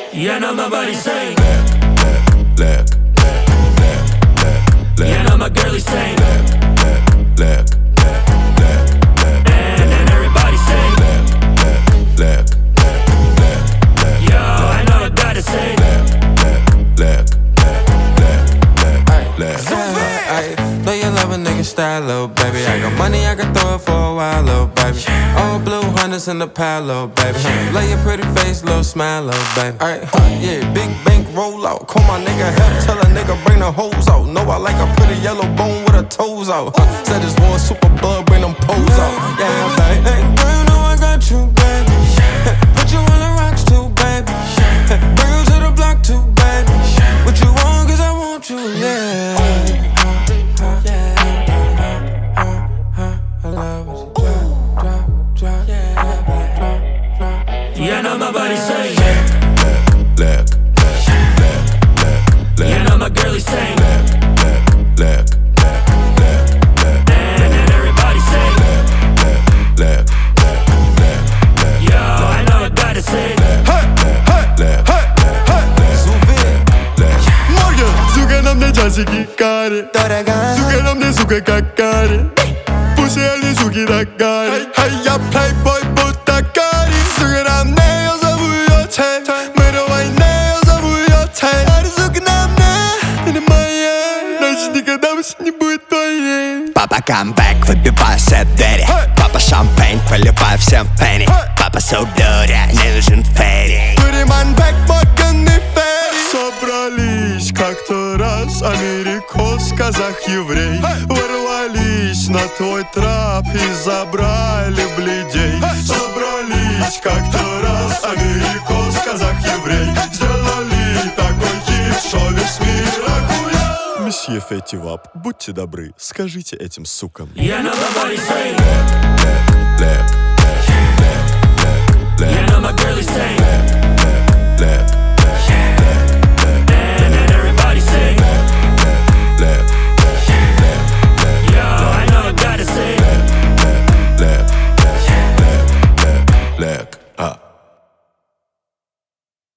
Yeah, now my body saying Look. yeah, now my girl is saying Look. and everybody saying Look. yo, I know I gotta say Know you love a nigga style, little baby. I got money, I can throw it for a while, little baby. All blue hunters in the pile, little baby. Lay your pretty face, little smile, little baby. Yeah, big bank roll out. Call my nigga help, tell a nigga bring the hoes out. Know I like a pretty yellow bone with her toes out. Said this war super bug, bring them poles out. Yeah, baby. Hey, girl, you know I got you, baby. Put you on the rocks too, baby. Bring you to the block too, baby. What you want, cause I want you, yeah. yeah, now my body saying Look. yeah, now my girl is saying Look. and everybody saying yo, I know I gotta say Сука, на мне часики кари, сука, на мне, сука, как кари. Пушили, суки, так кари. Hey, я плейбой, будто кари. Сука, на мне, я зову ее Тей. Мы давай не, я зову ее Тей. А ты, сука, на мне, ты не моя. Значит, никогда больше не будет твоей. Папа камбэк, выбиваю все двери. Папа шампейн, поливаю всем пенни. Папа судоря, не нужен ферри. Пуриман бэк, моканный ферри. Собрались как-то раз америкос, казах, еврей. Ворвались на твой трап и забрали бледей. Собрались как-то раз америкос, казах, еврей. Сделали такой хит, что весь мир охуел. Месье Фетти Вап, будьте добры, скажите этим сукам. yeah, now my body saying Look. yeah, now my girl is saying